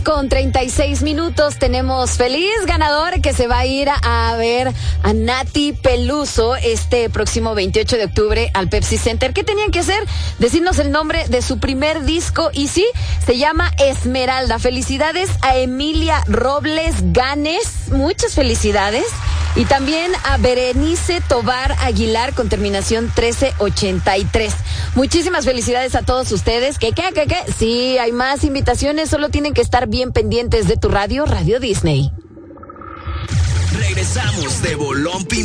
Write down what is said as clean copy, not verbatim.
8:36. Tenemos feliz ganador que se va a ir a ver a Nati Peluso este próximo 28 de octubre al Pepsi Center. ¿Qué tenían que hacer? Decirnos el nombre de su primer disco y sí, se llama Esmeralda. Felicidades a Emilia Robles Ganes. Muchas felicidades. Y también a Berenice Tobar Aguilar con terminación 1383. Muchísimas felicidades a todos ustedes. ¿Qué? Sí, hay más invitaciones, solo tienen que estar bien pendientes de tu radio, Radio Disney. Regresamos de Bolón Pim